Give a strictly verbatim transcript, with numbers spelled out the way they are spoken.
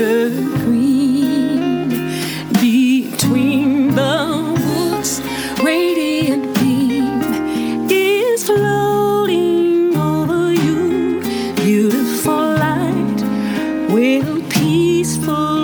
evergreen. Between the woods, radiant beam is floating over you. Beautiful light will peaceful